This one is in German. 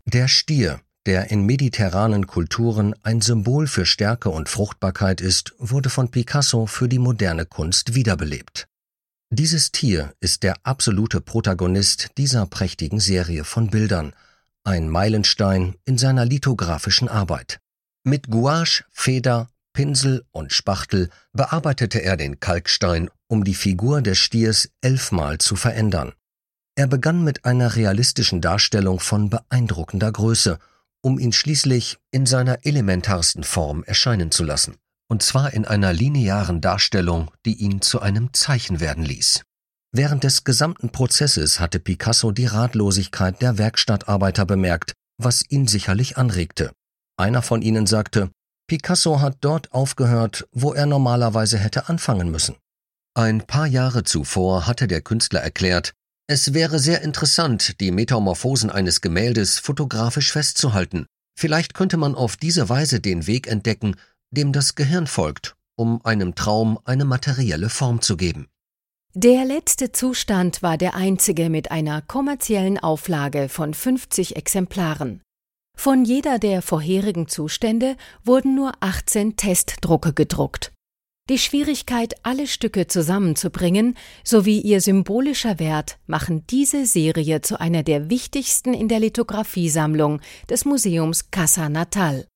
Der Stier, der in mediterranen Kulturen ein Symbol für Stärke und Fruchtbarkeit ist, wurde von Picasso für die moderne Kunst wiederbelebt. Dieses Tier ist der absolute Protagonist dieser prächtigen Serie von Bildern, ein Meilenstein in seiner lithografischen Arbeit. Mit Gouache, Feder, Pinsel und Spachtel bearbeitete er den Kalkstein, um die Figur des Stiers 11-mal zu verändern. Er begann mit einer realistischen Darstellung von beeindruckender Größe, um ihn schließlich in seiner elementarsten Form erscheinen zu lassen. Und zwar in einer linearen Darstellung, die ihn zu einem Zeichen werden ließ. Während des gesamten Prozesses hatte Picasso die Ratlosigkeit der Werkstattarbeiter bemerkt, was ihn sicherlich anregte. Einer von ihnen sagte, Picasso hat dort aufgehört, wo er normalerweise hätte anfangen müssen. Ein paar Jahre zuvor hatte der Künstler erklärt, es wäre sehr interessant, die Metamorphosen eines Gemäldes fotografisch festzuhalten. Vielleicht könnte man auf diese Weise den Weg entdecken, dem das Gehirn folgt, um einem Traum eine materielle Form zu geben. Der letzte Zustand war der einzige mit einer kommerziellen Auflage von 50 Exemplaren. Von jeder der vorherigen Zustände wurden nur 18 Testdrucke gedruckt. Die Schwierigkeit, alle Stücke zusammenzubringen, sowie ihr symbolischer Wert machen diese Serie zu einer der wichtigsten in der Lithografiesammlung des Museums Casa Natal.